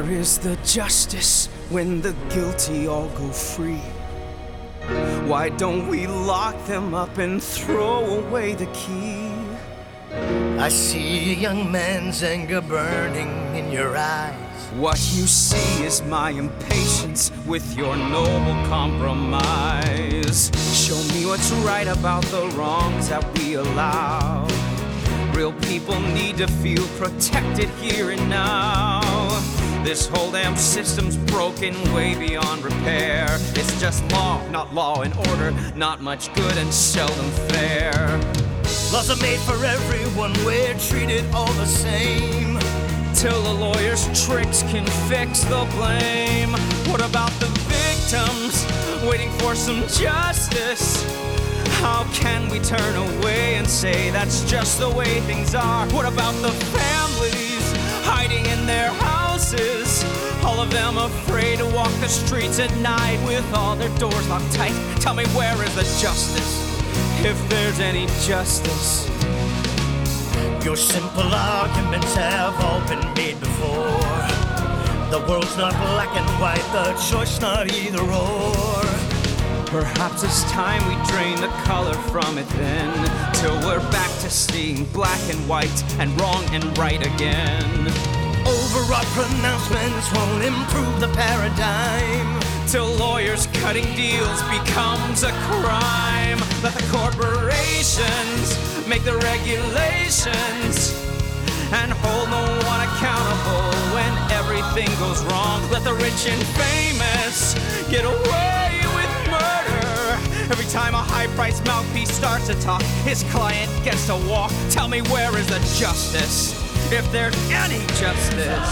Where is the justice when the guilty all go free? Why don't we lock them up and throw away the key? I see a young man's anger burning in your eyes. What you see is my impatience with your noble compromise. Show me what's right about the wrongs that we allow. Real people need to feel protected here and now. This whole damn system's broken way beyond repair. It's just law, not law and order, not much good and seldom fair. Laws are made for everyone, we're treated all the same. Till the lawyer's tricks can fix the blame. What about the victims waiting for some justice? How can we turn away and say that's just the way things are? What about the families hiding in their houses? All of them afraid to walk the streets at night with all their doors locked tight. Tell me, where is the justice, if there's any justice? Your simple arguments have all been made before. The world's not black and white, the choice not either or. Perhaps it's time we drain the color from it then, till we're back to seeing black and white and wrong and right again. Overwrought pronouncements won't improve the paradigm. Till lawyers cutting deals becomes a crime. Let the corporations make the regulations and hold no one accountable when everything goes wrong. Let the rich and famous get away with murder. Every time a high-priced mouthpiece starts to talk, his client gets to walk. Tell me, where is the justice, if there's any justice?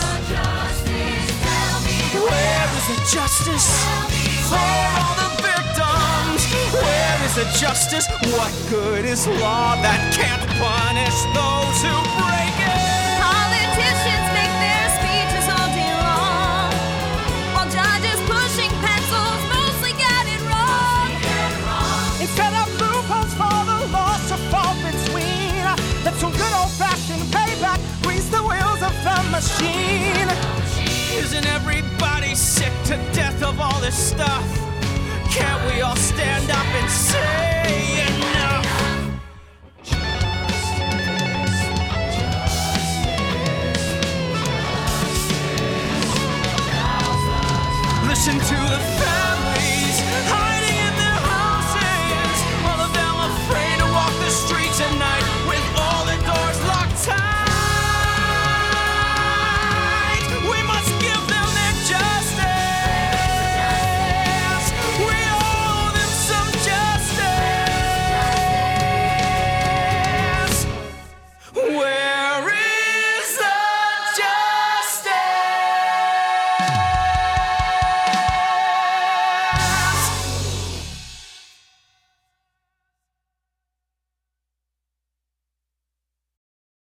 Where is the justice for all the victims? Where is the justice? What good is law that can't punish those who break it? Politicians make their speeches all day long, while judges pushing pencils mostly get it wrong. They set up loopholes for the laws to fall between. Let some good old-fashioned payback grease the wheels of the machine. Isn't everybody sick to death of all this stuff? Can't we all stand up and say enough? Listen to the facts.